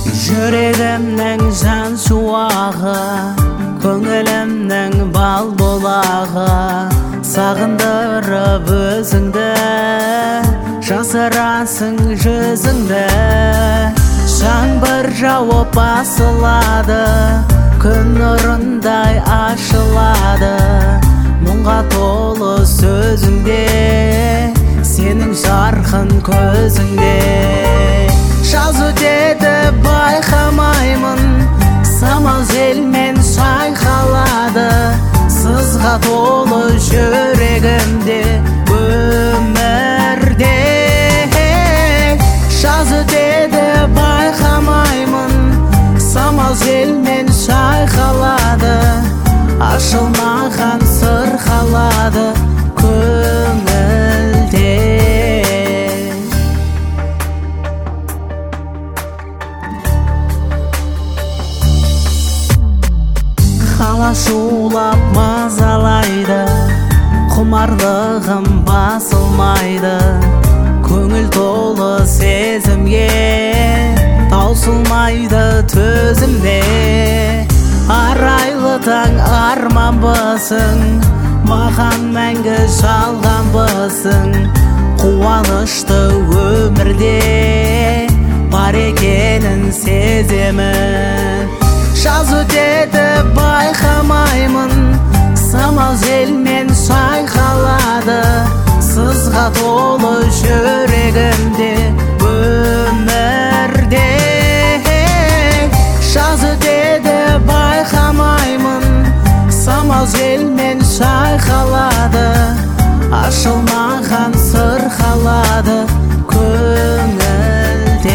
Жүрегімнің жан шуағы, көңілімнің бал бұлағы, сағындырып өзіңді, жасырасың жүзіңді. Жаңбыр жауып басылады, күн нұрындай ашылады, мұңға толы сөзіңде, сенің жарқын көзіңде. Жаз өтеді байқамаймын, самал желмен шайқалады, сызға толы жүрегімде өмірде. Жаз өтеді байқамаймын, самал желмен шайқалады, ашылмаған сыр қалады көңілде. Қала шулап мазалайды, құмарлығым басылмайды, көңіл толы сезімге таусылмайды төзімде. Арайлы таң арманбысың, маған мәңгі жалғанбысың, қуанышты өмірде бар екенін сеземін. Жаз өтеді байқамаймын, самал желмен шайқалады, сызға толы жүрегімде өмірде. Жаз өтеді байқамаймын, самал желмен шайқалады, ашылмаған сыр қалады көңілде.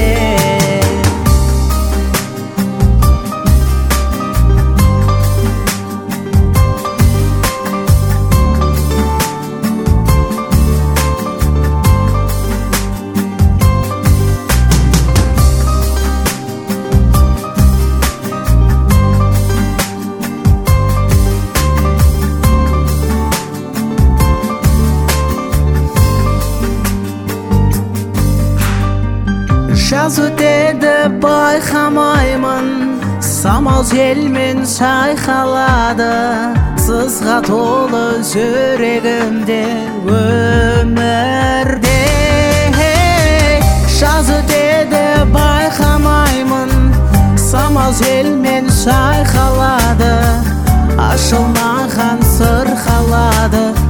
Жаз өтеді байқамаймын, самал желмен шайқалады, сызға толы жүрегімде өмірде. Жаз өтеді байқамаймын, самал желмен шайқалады, ашылмаған сыр қалады